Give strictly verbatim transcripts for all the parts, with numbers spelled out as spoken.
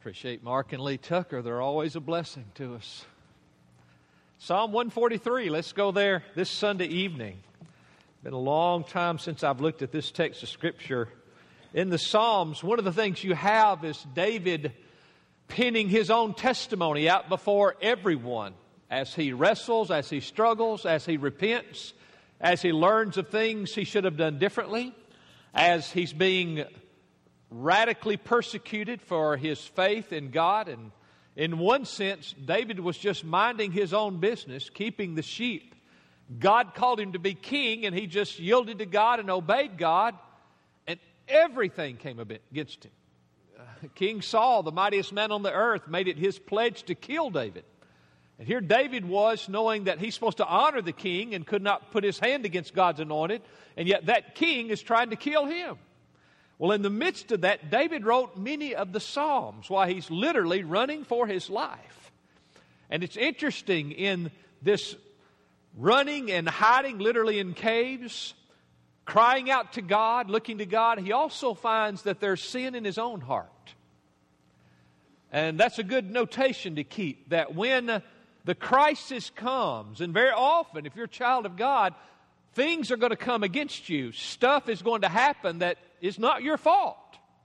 Appreciate Mark and Lee Tucker. They're always a blessing to us. Psalm one forty-three, let's go there this Sunday evening. Been a long time since I've looked at this text of Scripture. In the Psalms, one of the things you have is David penning his own testimony out before everyone as he wrestles, as he struggles, as he repents, as he learns of things he should have done differently, as he's being radically persecuted for his faith in God. And in one sense, David was just minding his own business, keeping the sheep. God called him to be king, and he just yielded to God and obeyed God, and everything came against him. Uh, King Saul, the mightiest man on the earth, made it his pledge to kill David. And here David was, knowing that he's supposed to honor the king and could not put his hand against God's anointed, and yet that king is trying to kill him. Well, in the midst of that, David wrote many of the Psalms while he's literally running for his life. And it's interesting, in this running and hiding literally in caves, crying out to God, looking to God, he also finds that there's sin in his own heart. And that's a good notation to keep, that when the crisis comes, and very often, if you're a child of God, things are going to come against you. Stuff is going to happen that is not your fault.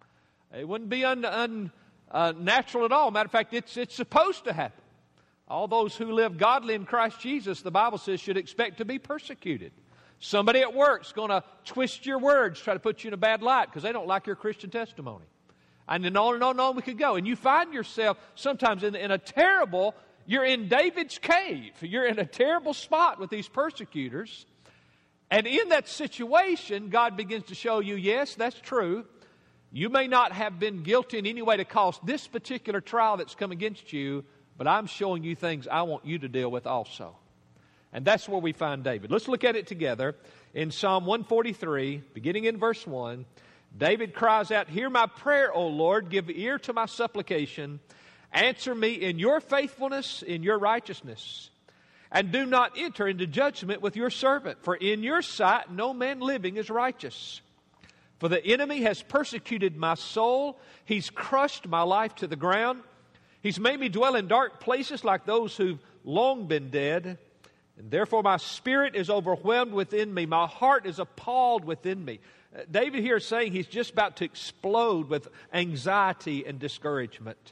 It wouldn't be unnatural un, uh, natural at all. Matter of fact, it's, it's supposed to happen. All those who live godly in Christ Jesus, the Bible says, should expect to be persecuted. Somebody at work's going to twist your words, try to put you in a bad light because they don't like your Christian testimony. And then on and on and on we could go. And you find yourself sometimes in, in a terrible, you're in David's cave. You're in a terrible spot with these persecutors. And in that situation, God begins to show you, yes, that's true. You may not have been guilty in any way to cause this particular trial that's come against you, but I'm showing you things I want you to deal with also. And that's where we find David. Let's look at it together. In Psalm one forty-three, beginning in verse one, David cries out, "Hear my prayer, O Lord, give ear to my supplication. Answer me in your faithfulness, in your righteousness. And do not enter into judgment with your servant, for in your sight no man living is righteous. For the enemy has persecuted my soul. He's crushed my life to the ground. He's made me dwell in dark places like those who've long been dead. And therefore my spirit is overwhelmed within me. My heart is appalled within me." Uh, David here is saying he's just about to explode with anxiety and discouragement.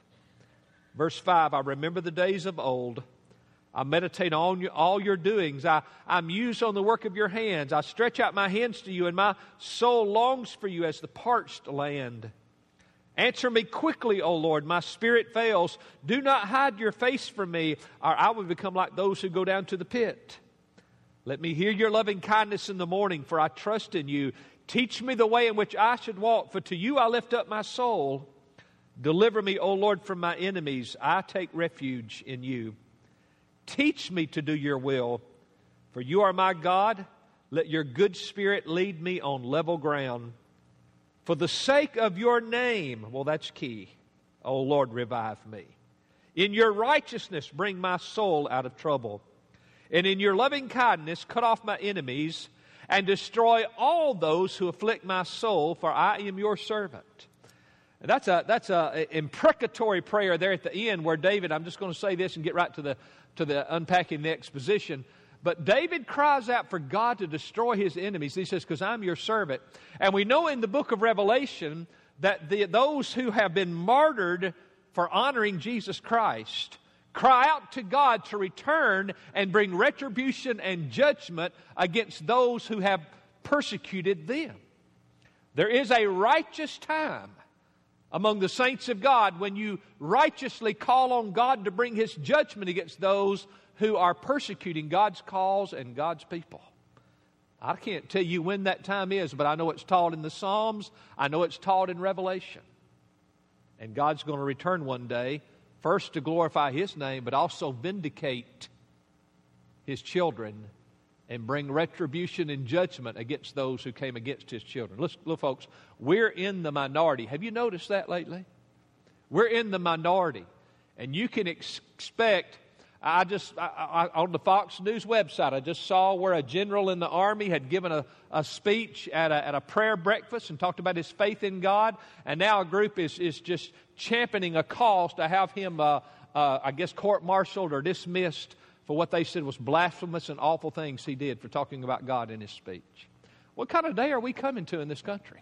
Verse five, "I remember the days of old. I meditate on you, all your doings. I, I muse on the work of your hands. I stretch out my hands to you, and my soul longs for you as the parched land. Answer me quickly, O Lord. My spirit fails. Do not hide your face from me, or I will become like those who go down to the pit. Let me hear your loving kindness in the morning, for I trust in you. Teach me the way in which I should walk, for to you I lift up my soul. Deliver me, O Lord, from my enemies. I take refuge in you. Teach me to do your will, for you are my God. Let your good spirit lead me on level ground. For the sake of your name," well, that's key, "O Lord, revive me. In your righteousness, bring my soul out of trouble. And in your loving kindness, cut off my enemies and destroy all those who afflict my soul, for I am your servant." And that's a that's a imprecatory prayer there at the end where David, I'm just going to say this and get right to the to the unpacking the exposition. But David cries out for God to destroy his enemies. He says, "Because I'm your servant." And we know in the book of Revelation that the, those who have been martyred for honoring Jesus Christ cry out to God to return and bring retribution and judgment against those who have persecuted them. There is a righteous time among the saints of God when you righteously call on God to bring His judgment against those who are persecuting God's cause and God's people. I can't tell you when that time is, but I know it's taught in the Psalms. I know it's taught in Revelation. And God's going to return one day, first to glorify His name, but also vindicate His children and bring retribution and judgment against those who came against His children. Listen, look, folks, we're in the minority. Have you noticed that lately? We're in the minority. And you can ex- expect I just, I, I, on the Fox News website, I just saw where a general in the Army had given a, a speech at a, at a prayer breakfast and talked about his faith in God. And now a group is, is just championing a cause to have him, uh, uh, I guess, court-martialed or dismissed for what they said was blasphemous and awful things he did for talking about God in his speech. What kind of day are we coming to in this country?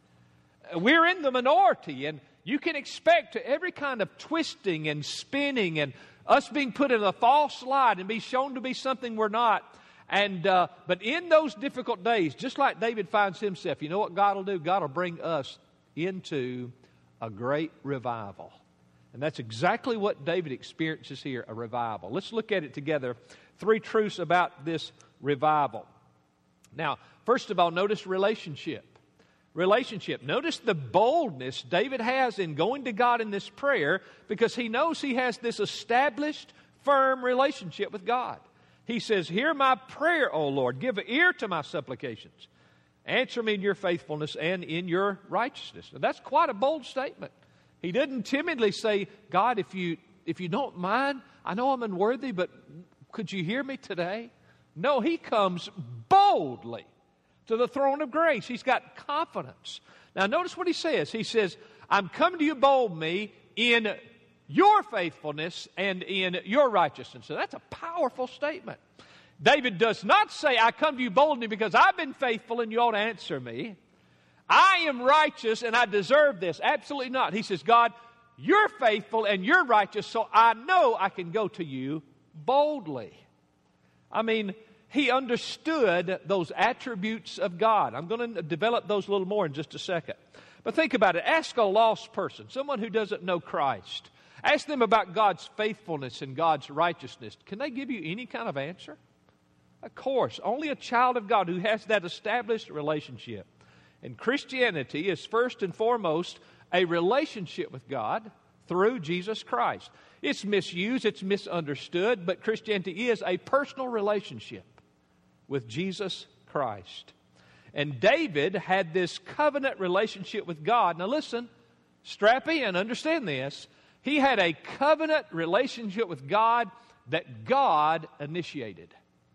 We're in the minority, and you can expect every kind of twisting and spinning and us being put in a false light and be shown to be something we're not. And uh, but in those difficult days, just like David finds himself, you know what God will do? God will bring us into a great revival. And that's exactly what David experiences here, a revival. Let's look at it together. Three truths about this revival. Now, first of all, notice relationship. Relationship. Notice the boldness David has in going to God in this prayer because he knows he has this established, firm relationship with God. He says, hear my prayer, O Lord. Give ear to my supplications. Answer me in your faithfulness and in your righteousness. Now, that's quite a bold statement. He didn't timidly say, God, if you, if you don't mind, I know I'm unworthy, but could you hear me today? No, he comes boldly to the throne of grace. He's got confidence. Now notice what he says. He says, I'm coming to you boldly in your faithfulness and in your righteousness. So that's a powerful statement. David does not say, I come to you boldly because I've been faithful and you ought to answer me. I am righteous and I deserve this. Absolutely not. He says, God, you're faithful and you're righteous, so I know I can go to you boldly. I mean, he understood those attributes of God. I'm going to develop those a little more in just a second. But think about it. Ask a lost person, someone who doesn't know Christ. Ask them about God's faithfulness and God's righteousness. Can they give you any kind of answer? Of course. Only a child of God who has that established relationship. And Christianity is first and foremost a relationship with God through Jesus Christ. It's misused, it's misunderstood, but Christianity is a personal relationship with Jesus Christ. And David had this covenant relationship with God. Now listen, strap in, understand this. He had a covenant relationship with God that God initiated.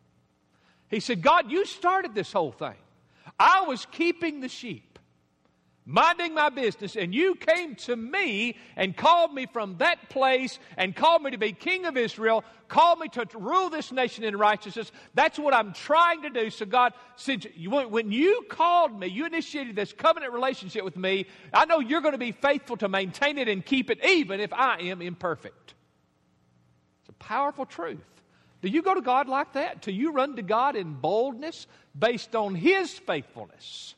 He said, God, you started this whole thing. I was keeping the sheep, minding my business, and you came to me and called me from that place and called me to be king of Israel, called me to rule this nation in righteousness. That's what I'm trying to do. So God, since you, when you called me, you initiated this covenant relationship with me, I know you're going to be faithful to maintain it and keep it even if I am imperfect. It's a powerful truth. Do you go to God like that? Do you run to God in boldness based on His faithfulness?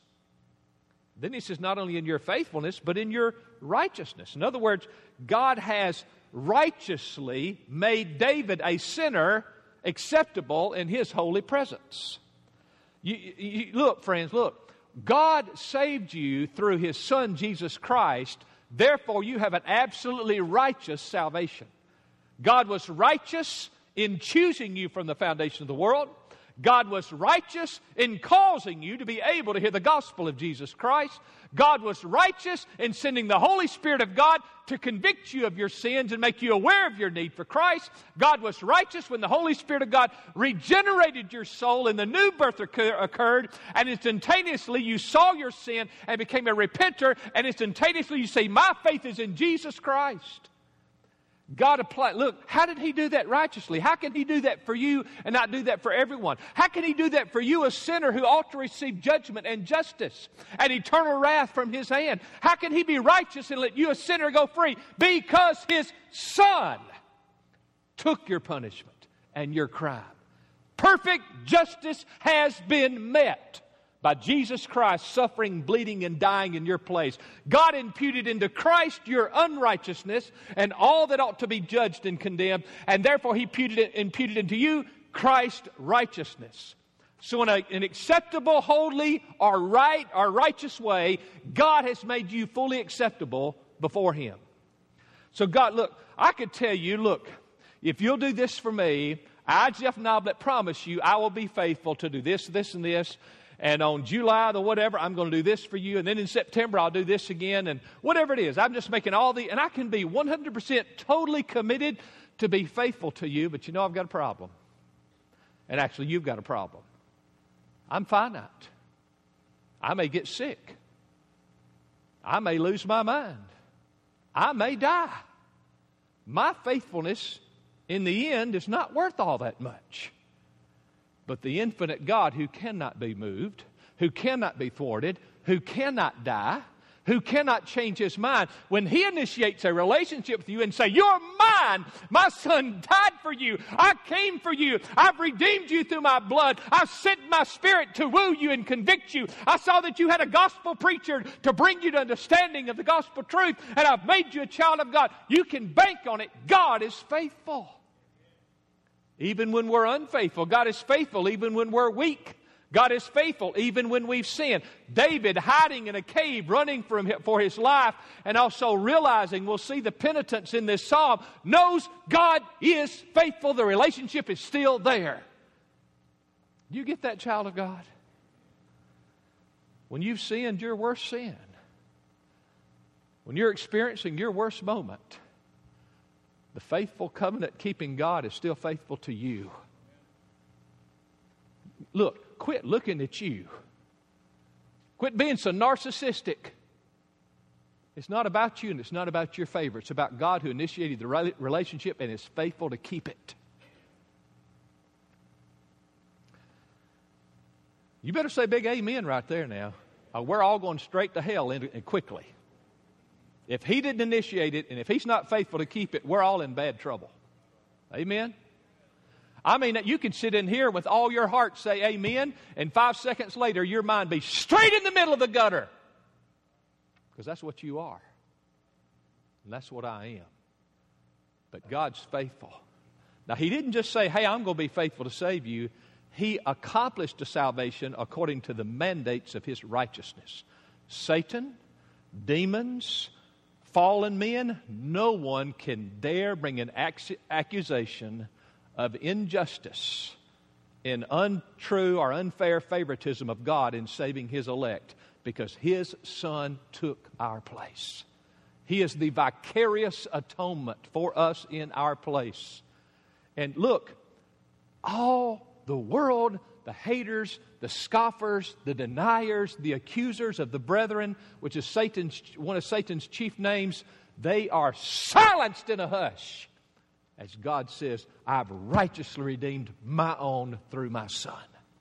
Then he says, not only in your faithfulness, but in your righteousness. In other words, God has righteously made David a sinner acceptable in His holy presence. You, you, look, friends, look. God saved you through His Son, Jesus Christ. Therefore, you have an absolutely righteous salvation. God was righteous in choosing you from the foundation of the world. God was righteous in causing you to be able to hear the gospel of Jesus Christ. God was righteous in sending the Holy Spirit of God to convict you of your sins and make you aware of your need for Christ. God was righteous when the Holy Spirit of God regenerated your soul and the new birth occurred, and instantaneously you saw your sin and became a repenter, and instantaneously you say, my faith is in Jesus Christ. God applied. Look, how did He do that righteously? How can He do that for you and not do that for everyone? How can He do that for you, a sinner who ought to receive judgment and justice and eternal wrath from His hand? How can He be righteous and let you, a sinner, go free? Because His Son took your punishment and your crime. Perfect justice has been met by Jesus Christ suffering, bleeding, and dying in your place. God imputed into Christ your unrighteousness and all that ought to be judged and condemned, and therefore He imputed, imputed into you Christ's righteousness. So in a, an acceptable, holy, or right, or righteous way, God has made you fully acceptable before Him. So God, look, I could tell you, look, if you'll do this for me, I, Jeff Noblet, promise you I will be faithful to do this, this, and this. And on July the whatever, I'm going to do this for you. And then in September, I'll do this again. And whatever it is, I'm just making all the, and I can be one hundred percent totally committed to be faithful to you. But you know I've got a problem. And actually, you've got a problem. I'm finite. I may get sick. I may lose my mind. I may die. My faithfulness in the end is not worth all that much. But the infinite God who cannot be moved, who cannot be thwarted, who cannot die, who cannot change his mind, when he initiates a relationship with you and say, you're mine, my son died for you, I came for you, I've redeemed you through my blood, I've sent my spirit to woo you and convict you, I saw that you had a gospel preacher to bring you to understanding of the gospel truth, and I've made you a child of God. You can bank on it. God is faithful. Even when we're unfaithful, God is faithful. Even when we're weak, God is faithful. Even when we've sinned. David hiding in a cave, running from him for his life, and also realizing, we'll see the penitence in this psalm, knows God is faithful. The relationship is still there. Do you get that, child of God? When you've sinned your worst sin, when you're experiencing your worst moment, the faithful covenant-keeping God is still faithful to you. Look, quit looking at you. Quit being so narcissistic. It's not about you and it's not about your favor. It's about God who initiated the relationship and is faithful to keep it. You better say big amen right there now. Uh, we're all going straight to hell and quickly. If he didn't initiate it, and if he's not faithful to keep it, we're all in bad trouble. Amen? I mean, you can sit in here with all your heart, say amen, and five seconds later, your mind be straight in the middle of the gutter. Because that's what you are. And that's what I am. But God's faithful. Now, he didn't just say, hey, I'm going to be faithful to save you. He accomplished the salvation according to the mandates of his righteousness. Satan, demons, fallen men, no one can dare bring an accusation of injustice in untrue or unfair favoritism of God in saving his elect, because his Son took our place. He is the vicarious atonement for us in our place. And look, all the world, the haters, the scoffers, the deniers, the accusers of the brethren, which is Satan's, one of Satan's chief names, they are silenced in a hush. As God says, I've righteously redeemed my own through my Son.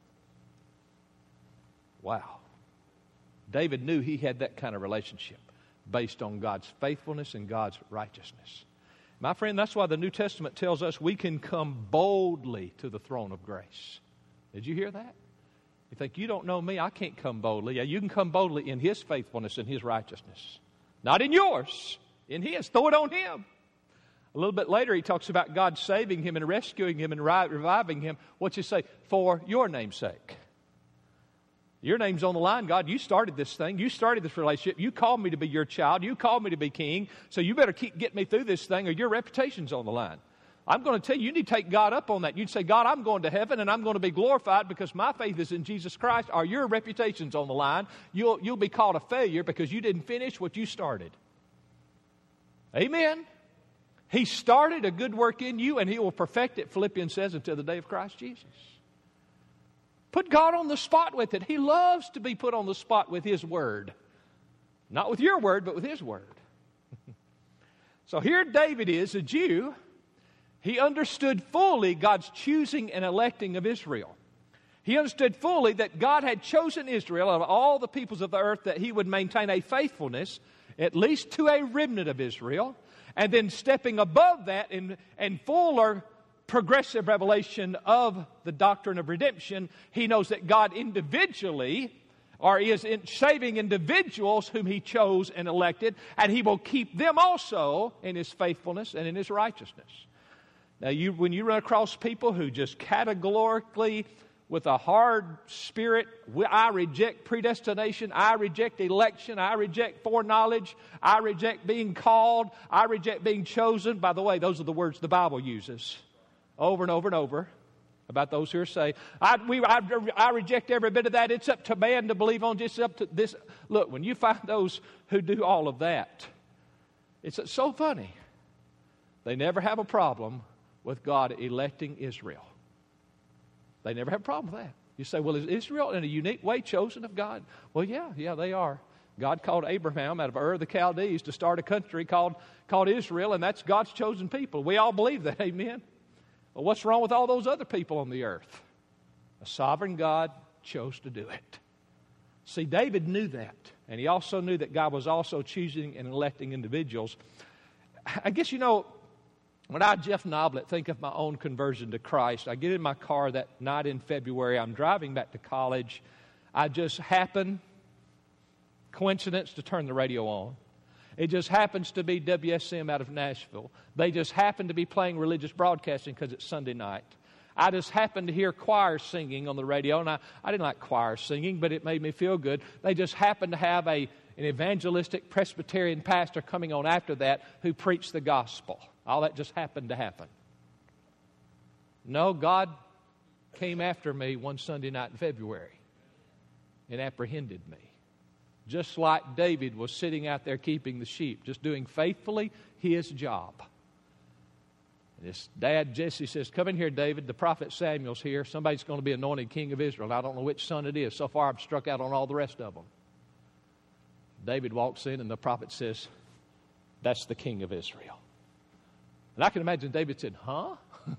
Wow. David knew he had that kind of relationship based on God's faithfulness and God's righteousness. My friend, that's why the New Testament tells us we can come boldly to the throne of grace. Did you hear that? You think, you don't know me, I can't come boldly. Yeah, you can come boldly in his faithfulness and his righteousness. Not in yours, in his. Throw it on him. A little bit later, he talks about God saving him and rescuing him and reviving him. What's he say? For your name's sake. Your name's on the line, God. You started this thing. You started this relationship. You called me to be your child. You called me to be king. So you better keep getting me through this thing or your reputation's on the line. I'm going to tell you, you need to take God up on that. You'd say, God, I'm going to heaven and I'm going to be glorified because my faith is in Jesus Christ, or your reputation's on the line. You'll, you'll be called a failure because you didn't finish what you started. Amen. He started a good work in you and he will perfect it, Philippians says, until the day of Christ Jesus. Put God on the spot with it. He loves to be put on the spot with his word. Not with your word, but with his word. So here David is, a Jew. He understood fully God's choosing and electing of Israel. He understood fully that God had chosen Israel out of all the peoples of the earth, that he would maintain a faithfulness, at least to a remnant of Israel, and then stepping above that in, in fuller progressive revelation of the doctrine of redemption, he knows that God individually, or is in saving individuals whom he chose and elected, and he will keep them also in his faithfulness and in his righteousness. Now, you, when you run across people who just categorically, with a hard spirit, I reject predestination, I reject election, I reject foreknowledge, I reject being called, I reject being chosen. By the way, those are the words the Bible uses over and over and over. about those who are saved. I, we, I, I reject every bit of that. It's up to man to believe on just up to this. Look, when you find those who do all of that, it's so funny. They never have a problem with God electing Israel. They never have a problem with that. You say, well, is Israel in a unique way chosen of God? Well, yeah, yeah, they are. God called Abraham out of Ur of the Chaldees to start a country called, called Israel, and that's God's chosen people. We all believe that, amen? Well, what's wrong with all those other people on the earth? A sovereign God chose to do it. See, David knew that, and he also knew that God was also choosing and electing individuals. I guess, you know, when I, Jeff Noblet, think of my own conversion to Christ, I get in my car that night in February. I'm driving back to college. I just happen, coincidence, to turn the radio on. It just happens to be W S M out of Nashville. They just happen to be playing religious broadcasting because it's Sunday night. I just happened to hear choirs singing on the radio, and I, I didn't like choir singing, but it made me feel good. They just happened to have a, an evangelistic Presbyterian pastor coming on after that who preached the gospel. All that just happened to happen. No, God came after me one Sunday night in February and apprehended me. Just like David was sitting out there keeping the sheep, just doing faithfully his job. And his dad, Jesse, says, come in here, David. The prophet Samuel's here. Somebody's going to be anointed king of Israel. I don't know which son it is. So far, I've struck out on all the rest of them. David walks in, and the prophet says, that's the king of Israel. And I can imagine David said, huh?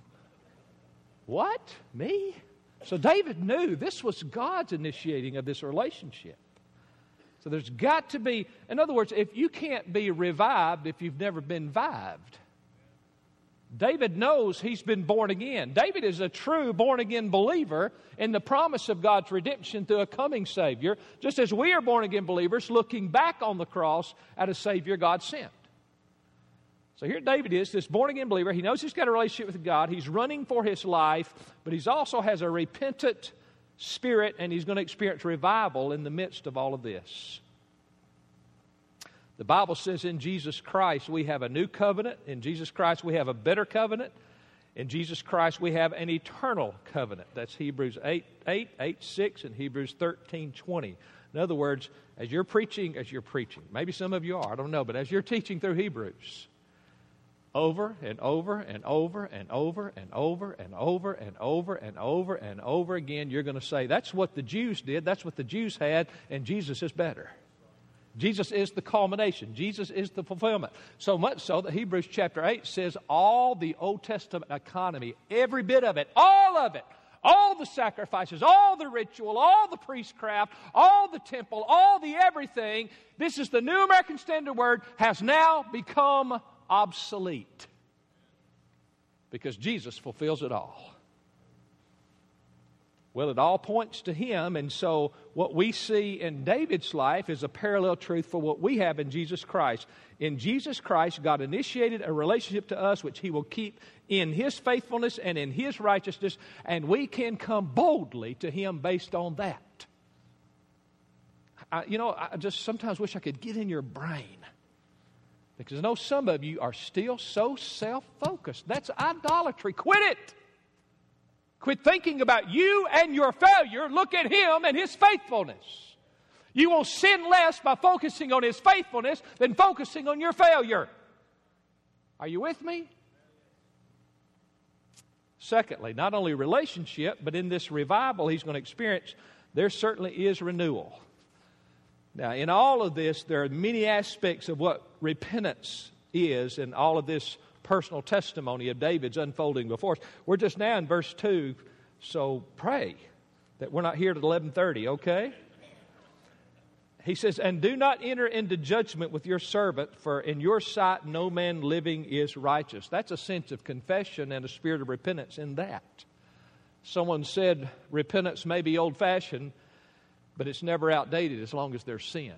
What? Me? So David knew this was God's initiating of this relationship. So there's got to be, in other words, if you can't be revived if you've never been vived. David knows he's been born again. David is a true born-again believer in the promise of God's redemption through a coming Savior, just as we are born-again believers looking back on the cross at a Savior God sent. So here David is, this born-again believer. He knows he's got a relationship with God. He's running for his life, but he also has a repentant spirit, and he's going to experience revival in the midst of all of this. The Bible says in Jesus Christ we have a new covenant. In Jesus Christ we have a better covenant. In Jesus Christ we have an eternal covenant. That's Hebrews eight, eight, eight, six, and Hebrews thirteen, twenty. In other words, as you're preaching, as you're preaching, maybe some of you are, I don't know, but as you're teaching through Hebrews, over and over and over and over and over and over and over and over and over again, you're going to say, that's what the Jews did, that's what the Jews had, and Jesus is better. Jesus is the culmination. Jesus is the fulfillment. So much so that Hebrews chapter eight says all the Old Testament economy, every bit of it, all of it, all the sacrifices, all the ritual, all the priestcraft, all the temple, all the everything, this is the New American Standard Word, has now become obsolete. Because Jesus fulfills it all. Well, it all points to Him, and so what we see in David's life is a parallel truth for what we have in Jesus Christ. In Jesus Christ, God initiated a relationship to us which He will keep in His faithfulness and in His righteousness, and we can come boldly to Him based on that. I, you know, I just sometimes wish I could get in your brain, because I know some of you are still so self-focused. That's idolatry. Quit it. Quit thinking about you and your failure. Look at Him and His faithfulness. You will sin less by focusing on His faithfulness than focusing on your failure. Are you with me? Secondly, not only relationship, but in this revival He's going to experience, there certainly is renewal. Now, in all of this, there are many aspects of what repentance is, and all of this personal testimony of David's unfolding before us. We're just now in verse two, so pray that we're not here at eleven thirty, okay? He says, and do not enter into judgment with your servant, for in your sight no man living is righteous. That's a sense of confession and a spirit of repentance in that. Someone said repentance may be old-fashioned, but it's never outdated as long as there's sin.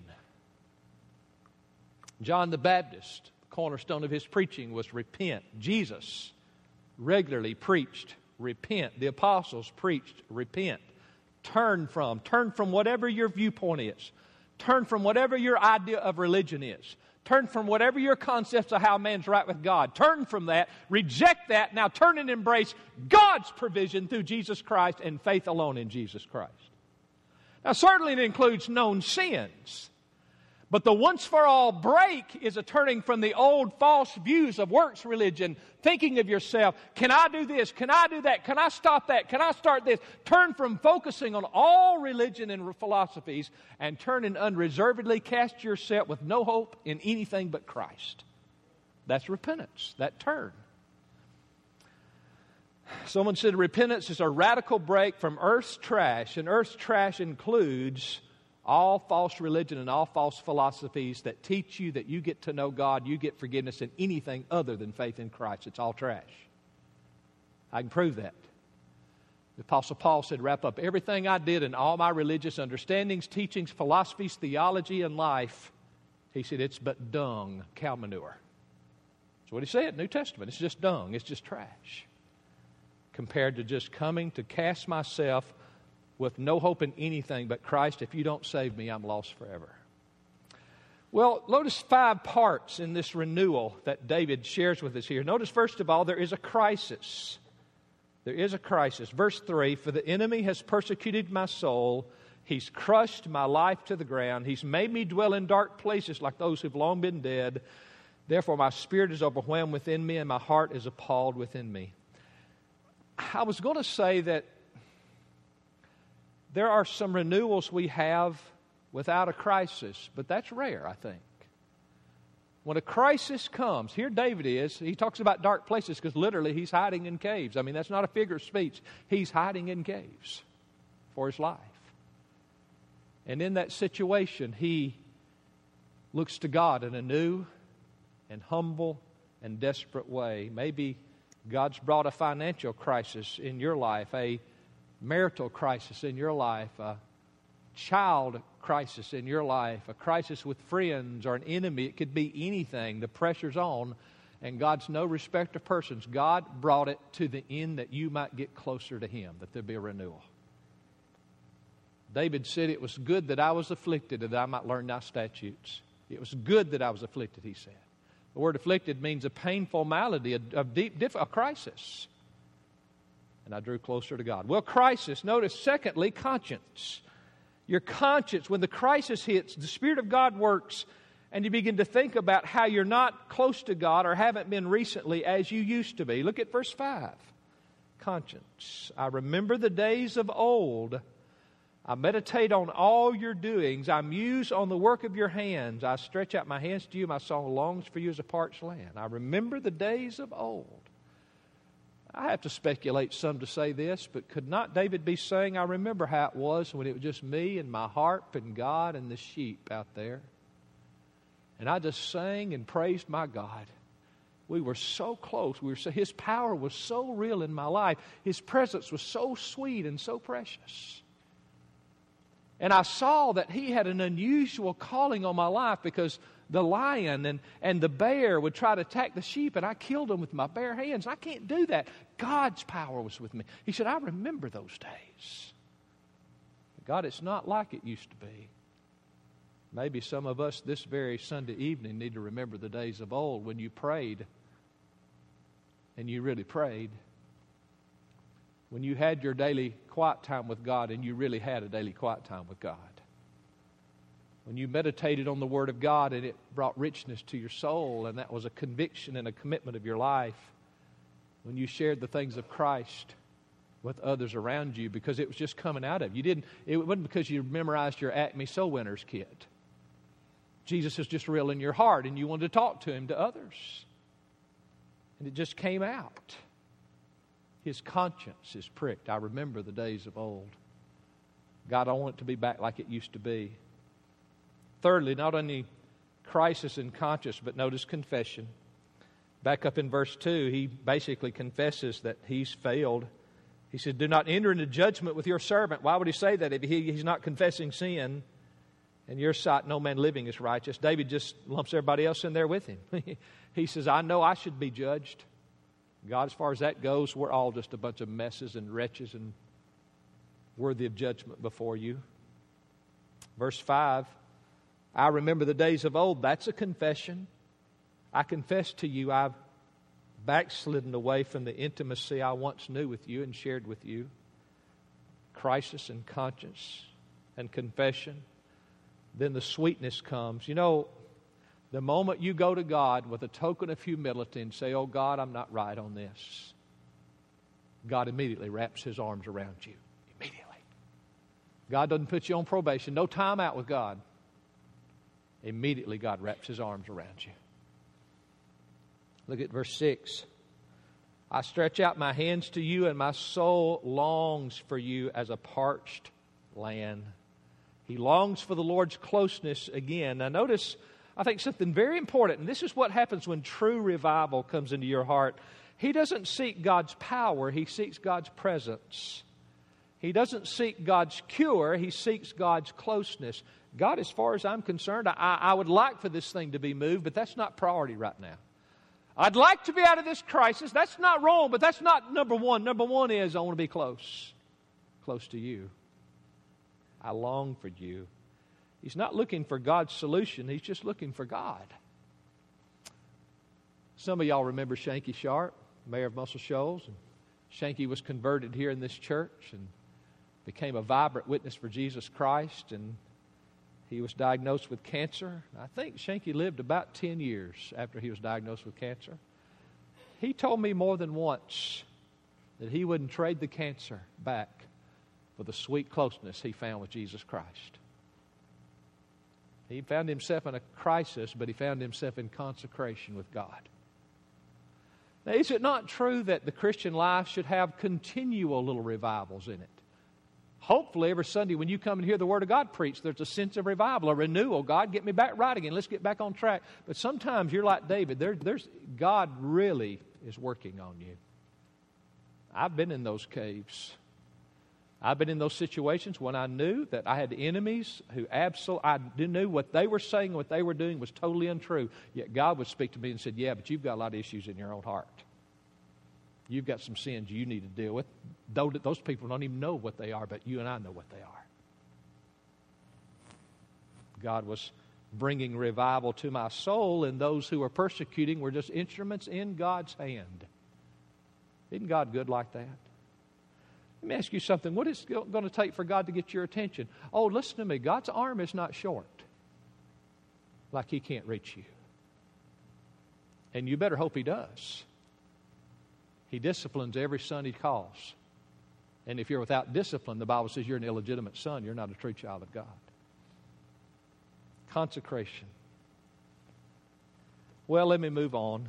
John the Baptist, cornerstone of his preaching was repent. Jesus regularly preached repent. The apostles preached repent. Turn from, turn from whatever your viewpoint is. Turn from whatever your idea of religion is. Turn from whatever your concepts of how man's right with God. Turn from that. Reject that. Now turn and embrace God's provision through Jesus Christ and faith alone in Jesus Christ. Now certainly it includes known sins. But the once-for-all break is a turning from the old false views of works religion, thinking of yourself, can I do this? Can I do that? Can I stop that? Can I start this? Turn from focusing on all religion and philosophies and turn and unreservedly cast yourself with no hope in anything but Christ. That's repentance, that turn. Someone said repentance is a radical break from earth's trash, and earth's trash includes all false religion and all false philosophies that teach you that you get to know God, you get forgiveness in anything other than faith in Christ. It's all trash. I can prove that. The Apostle Paul said, wrap up everything I did in all my religious understandings, teachings, philosophies, theology, and life. He said, it's but dung, cow manure. That's what he said in the New Testament. It's just dung. It's just trash. Compared to just coming to cast myself with no hope in anything but Christ. If you don't save me, I'm lost forever. Well, notice five parts in this renewal that David shares with us here. Notice, first of all, there is a crisis. There is a crisis. Verse three, for the enemy has persecuted my soul. He's crushed my life to the ground. He's made me dwell in dark places like those who've long been dead. Therefore, my spirit is overwhelmed within me and my heart is appalled within me. I was going to say that there are some renewals we have without a crisis, but that's rare, I think. When a crisis comes, here David is, he talks about dark places because literally he's hiding in caves. I mean, that's not a figure of speech. He's hiding in caves for his life. And in that situation, he looks to God in a new and humble and desperate way. Maybe God's brought a financial crisis in your life, a marital crisis in your life, a child crisis in your life, a crisis with friends or an enemy. It could be anything. The pressure's on, and God's no respecter of persons. God brought it to the end that you might get closer to Him, that there be a renewal. David said, it was good that I was afflicted, that I might learn thy statutes. It was good that I was afflicted, he said. The word afflicted means a painful malady, a, a deep, diff, a crisis. And I drew closer to God. Well, crisis. Notice, secondly, conscience. Your conscience, when the crisis hits, the Spirit of God works, and you begin to think about how you're not close to God or haven't been recently as you used to be. Look at verse five. Conscience. I remember the days of old. I meditate on all your doings. I muse on the work of your hands. I stretch out my hands to you. My soul longs for you as a parched land. I remember the days of old. I have to speculate some to say this, but could not David be saying, I remember how it was when it was just me and my harp and God and the sheep out there. And I just sang and praised my God. We were so close. We were so, His power was so real in my life. His presence was so sweet and so precious. And I saw that He had an unusual calling on my life because the lion and, and the bear would try to attack the sheep, and I killed them with my bare hands. I can't do that. God's power was with me. He said, I remember those days. God, it's not like it used to be. Maybe some of us this very Sunday evening need to remember the days of old when you prayed, and you really prayed. When you had your daily quiet time with God, and you really had a daily quiet time with God. When you meditated on the Word of God and it brought richness to your soul, and that was a conviction and a commitment of your life. When you shared the things of Christ with others around you because it was just coming out of you. Didn't, it wasn't because you memorized your Acme Soul Winners kit. Jesus is just real in your heart and you wanted to talk to Him to others. And it just came out. His conscience is pricked. I remember the days of old. God, I want it to be back like it used to be. Thirdly, not only crisis and conscience, but notice confession. Back up in verse two, he basically confesses that he's failed. He said, do not enter into judgment with your servant. Why would he say that if he, he's not confessing sin? In your sight, no man living is righteous. David just lumps everybody else in there with him. He says, I know I should be judged. God, as far as that goes, we're all just a bunch of messes and wretches and worthy of judgment before you. Verse five, I remember the days of old. That's a confession. I confess to you I've backslidden away from the intimacy I once knew with you and shared with you. Crisis and conscience and confession. Then the sweetness comes. You know, the moment you go to God with a token of humility and say, oh God, I'm not right on this, God immediately wraps His arms around you. Immediately. God doesn't put you on probation. No time out with God. Immediately God wraps His arms around you. Look at verse six. I stretch out my hands to you, and my soul longs for you as a parched land. He longs for the Lord's closeness again. Now notice, I think something very important, and this is what happens when true revival comes into your heart. He doesn't seek God's power, He seeks God's presence. He doesn't seek God's cure, He seeks God's closeness. God, as far as I'm concerned, I, I would like for this thing to be moved, but that's not priority right now. I'd like to be out of this crisis. That's not wrong, but that's not number one. Number one is I want to be close, close to you. I long for you. He's not looking for God's solution. He's just looking for God. Some of y'all remember Shanky Sharp, mayor of Muscle Shoals. And Shanky was converted here in this church and became a vibrant witness for Jesus Christ. And he was diagnosed with cancer. I think Shanky lived about ten years after he was diagnosed with cancer. He told me more than once that he wouldn't trade the cancer back for the sweet closeness he found with Jesus Christ. He found himself in a crisis, but he found himself in consecration with God. Now, is it not true that the Christian life should have continual little revivals in it? Hopefully, every Sunday when you come and hear the Word of God preached, there's a sense of revival, a renewal. God, get me back right again. Let's get back on track. But sometimes you're like David. There, there's God really is working on you. I've been in those caves. I've been in those situations when I knew that I had enemies who absolutely, I knew what they were saying, what they were doing was totally untrue. Yet God would speak to me and said, yeah, but you've got a lot of issues in your own heart. You've got some sins you need to deal with. Those people don't even know what they are, but you and I know what they are. God was bringing revival to my soul, and those who were persecuting were just instruments in God's hand. Isn't God good like that? Let me ask you something. What is it going to take for God to get your attention? Oh, listen to me. God's arm is not short, like He can't reach you. And you better hope He does. He disciplines every son He calls. And if you're without discipline, the Bible says you're an illegitimate son. You're not a true child of God. Consecration. Well, let me move on.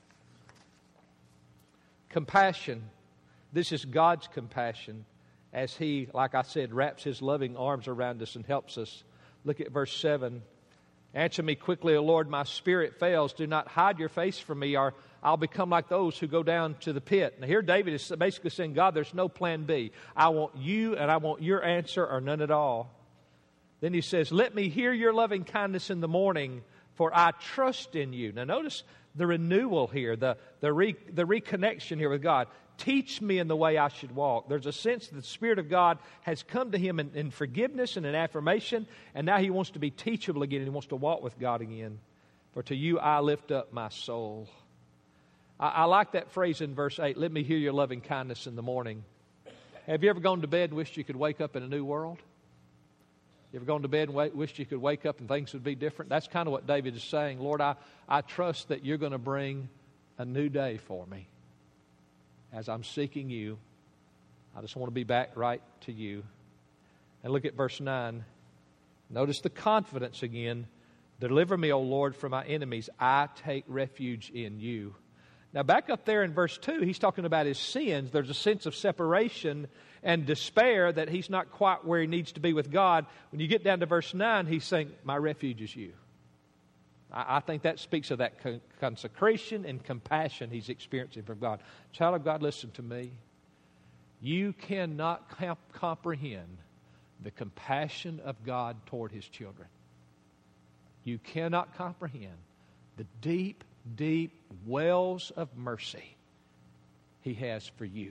Compassion. This is God's compassion as He, like I said, wraps His loving arms around us and helps us. Look at verse seven. Answer me quickly, O Lord, my spirit fails. Do not hide your face from me, or I'll become like those who go down to the pit. Now here David is basically saying, God, there's no plan B. I want you and I want your answer or none at all. Then he says, let me hear your loving kindness in the morning, for I trust in you. Now notice the renewal here, the, the, re, the reconnection here with God. Teach me in the way I should walk. There's a sense that the Spirit of God has come to him in, in forgiveness and in affirmation, and now he wants to be teachable again, and he wants to walk with God again. For to you I lift up my soul. I, I like that phrase in verse eight, let me hear your loving kindness in the morning. Have you ever gone to bed and wished you could wake up in a new world? You ever gone to bed and wait, wished you could wake up and things would be different? That's kind of what David is saying. Lord, I, I trust that you're going to bring a new day for me. As I'm seeking you, I just want to be back right to you. And look at verse nine. Notice the confidence again. Deliver me, O Lord, from my enemies. I take refuge in you. Now back up there in verse two, he's talking about his sins. There's a sense of separation and despair that he's not quite where he needs to be with God. When you get down to verse nine, he's saying, my refuge is you. I think that speaks of that consecration and compassion he's experiencing from God. Child of God, listen to me. You cannot comp- comprehend the compassion of God toward His children. You cannot comprehend the deep, deep wells of mercy He has for you.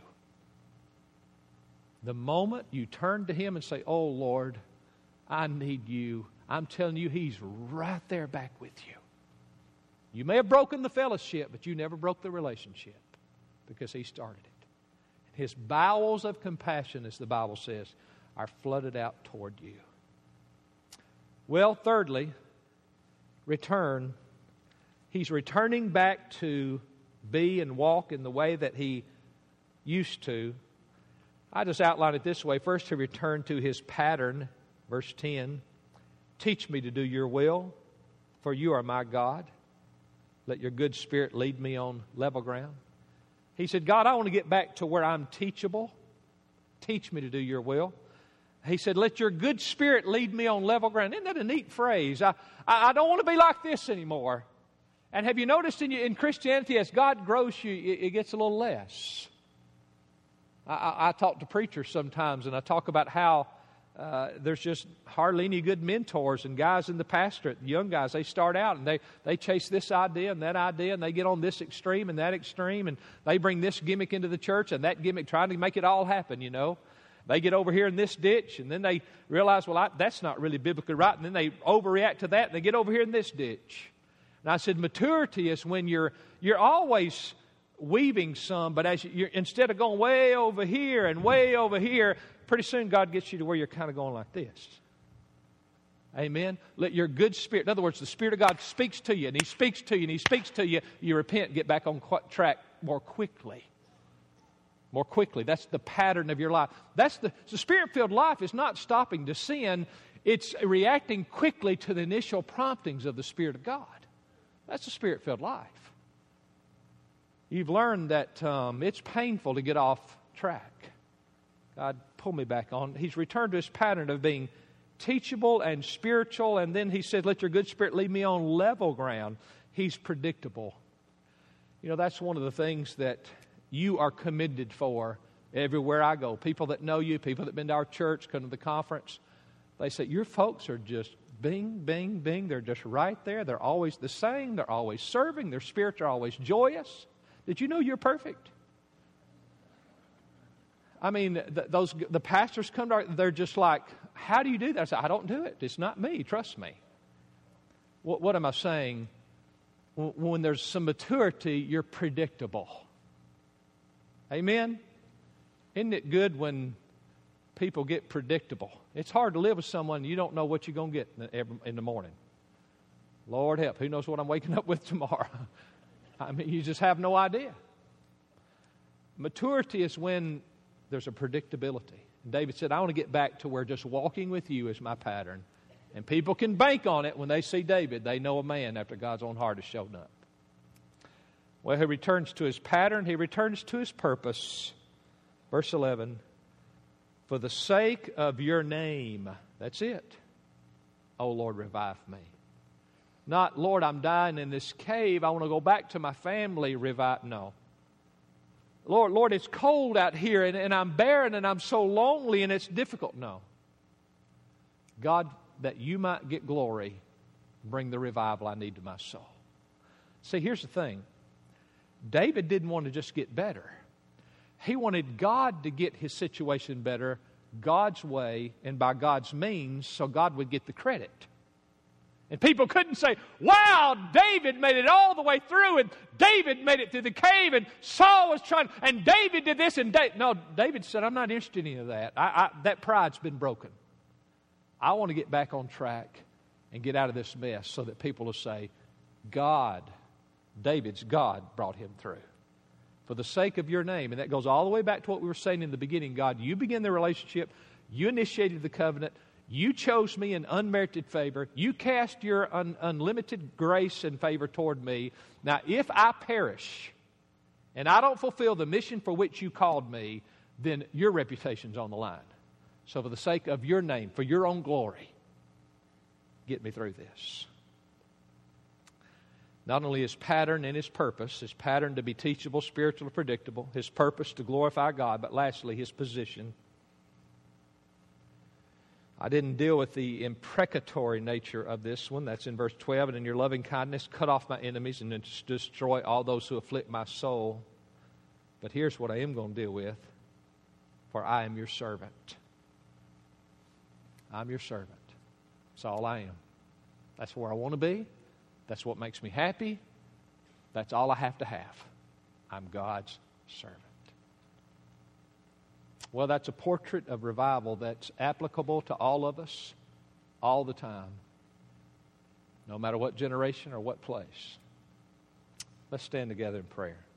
The moment you turn to Him and say, oh Lord, I need you. I'm telling you, He's right there back with you. You may have broken the fellowship, but you never broke the relationship because He started it. His bowels of compassion, as the Bible says, are flooded out toward you. Well, thirdly, return. He's returning back to be and walk in the way that He used to. I just outline it this way. First, He returned to His pattern, verse ten. Teach me to do your will, for you are my God. Let your good spirit lead me on level ground. He said, God, I want to get back to where I'm teachable. Teach me to do your will. He said, let your good spirit lead me on level ground. Isn't that a neat phrase? I, I, I don't want to be like this anymore. And have you noticed in, in Christianity, as God grows you, it, it gets a little less. I, I, I talk to preachers sometimes, and I talk about how uh, there's just hardly any good mentors and guys in the pastorate. Young guys, they start out and they, they chase this idea and that idea, and they get on this extreme and that extreme, and they bring this gimmick into the church and that gimmick, trying to make it all happen, you know. They get over here in this ditch, and then they realize, well, I, that's not really biblically right, and then they overreact to that, and they get over here in this ditch. And I said, maturity is when you're you're always weaving some, but as you, instead of going way over here and way over here, pretty soon God gets you to where you're kind of going like this. Amen? Let your good spirit, in other words, the Spirit of God speaks to you, and He speaks to you, and He speaks to you. You repent, get back on track more quickly. More quickly. That's the pattern of your life. That's the, the Spirit-filled life is not stopping to sin. It's reacting quickly to the initial promptings of the Spirit of God. That's the Spirit-filled life. You've learned that um, it's painful to get off track. God, pull me back on. He's returned to His pattern of being teachable and spiritual, and then He said, let your good spirit lead me on level ground. He's predictable. You know, that's one of the things that you are commended for everywhere I go. People that know you, people that have been to our church, come to the conference, they say, your folks are just bing, bing, bing. They're just right there. They're always the same. They're always serving. Their spirits are always joyous. Did you know you're perfect? I mean, th- those the pastors come to our, they're just like, how do you do that? I say, I don't do it. It's not me. Trust me. What, what am I saying? W- when there's some maturity, you're predictable. Amen? Isn't it good when people get predictable? It's hard to live with someone you don't know what you're going to get in the, every, in the morning. Lord help, who knows what I'm waking up with tomorrow? I mean, you just have no idea. Maturity is when there's a predictability. And David said, I want to get back to where just walking with you is my pattern. And people can bank on it when they see David. They know a man after God's own heart has shown up. Well, he returns to his pattern. He returns to his purpose. Verse eleven, for the sake of your name, that's it. Oh, Lord, revive me. Not, Lord, I'm dying in this cave. I want to go back to my family. Revive. No. Lord, Lord, it's cold out here, and, and I'm barren, and I'm so lonely, and it's difficult. No. God, that you might get glory, bring the revival I need to my soul. See, here's the thing. David didn't want to just get better. He wanted God to get his situation better God's way and by God's means so God would get the credit. And people couldn't say, wow, David made it all the way through, and David made it through the cave, and Saul was trying, and David did this, and David. No, David said, I'm not interested in any of that. I, I, that pride's been broken. I want to get back on track and get out of this mess so that people will say, God, David's God brought him through. For the sake of your name. And that goes all the way back to what we were saying in the beginning. God, you began the relationship. You initiated the covenant. You chose me in unmerited favor. You cast your un- unlimited grace and favor toward me. Now, if I perish and I don't fulfill the mission for which you called me, then your reputation's on the line. So for the sake of your name, for your own glory, get me through this. Not only his pattern and his purpose, his pattern to be teachable, spiritual, and predictable, his purpose to glorify God, but lastly, his position. I didn't deal with the imprecatory nature of this one. That's in verse twelve. And in your loving kindness, cut off my enemies and destroy all those who afflict my soul. But here's what I am going to deal with. For I am your servant. I'm your servant. That's all I am. That's where I want to be. That's what makes me happy. That's all I have to have. I'm God's servant. Well, that's a portrait of revival that's applicable to all of us all the time, no matter what generation or what place. Let's stand together in prayer.